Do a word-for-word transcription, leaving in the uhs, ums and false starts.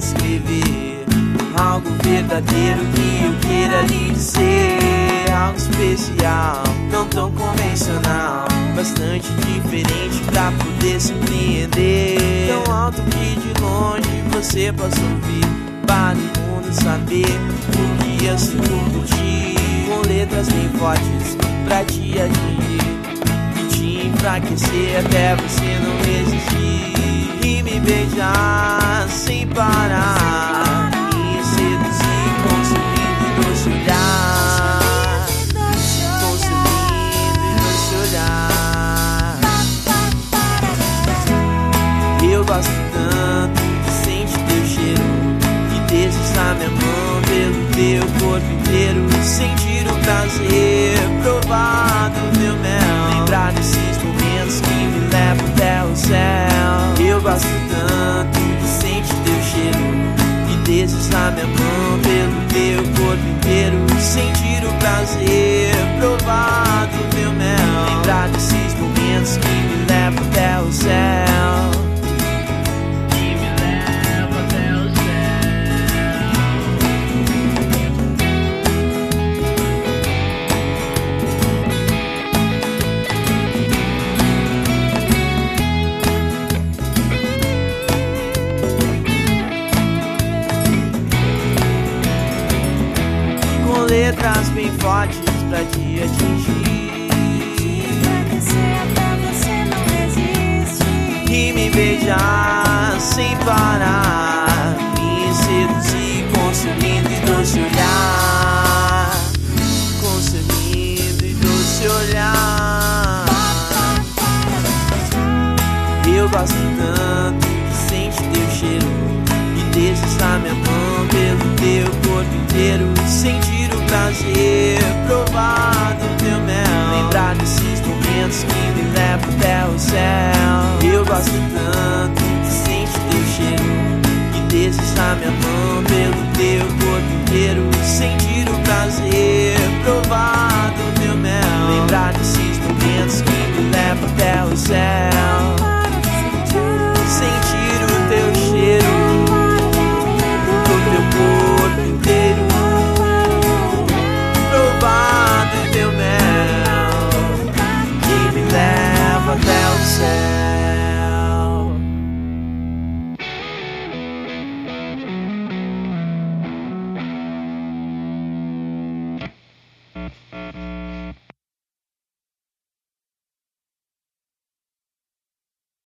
descrever algo verdadeiro que eu queira lhe dizer. Algo especial, não tão convencional, bastante diferente pra poder surpreender. Tão alto que de longe você possa ouvir, para o mundo saber o que eu sinto por ti. Com letras bem fortes pra te atingir e te enfraquecer até você não resistir. E me beijar sem parar, me seduzir com seu lindo e doce olhar, com seu lindo e doce olhar. Eu gosto tanto de sentir teu cheiro, de deslizar minha mão pelo teu corpo inteiro, sentir o prazer, provar do teu mel, lembrar desses momentos que me levam até o céu. Eu gosto tanto de sentir teu cheiro, de deslizar minha mão pelo teu corpo inteiro, sentir o prazer, provar do teu mel, lembrar desses momentos que me levam até o céu. Letras bem fortes pra te atingir, te enfraquecer até você não resistir. E me beijar sem parar, me seduzir com seu lindo e doce olhar, com seu lindo e doce olhar. Eu gosto tanto de sentir teu cheiro, de deslizar minha mão pelo teu corpo inteiro, sentir o prazer, provar do teu mel, lembrar desses momentos que me levam até o céu. Eu gosto tanto de sentir teu cheiro, de deslizar minha mão pelo teu corpo inteiro, sentir o prazer, provar do teu mel, lembrar desses momentos que me levam até o céu.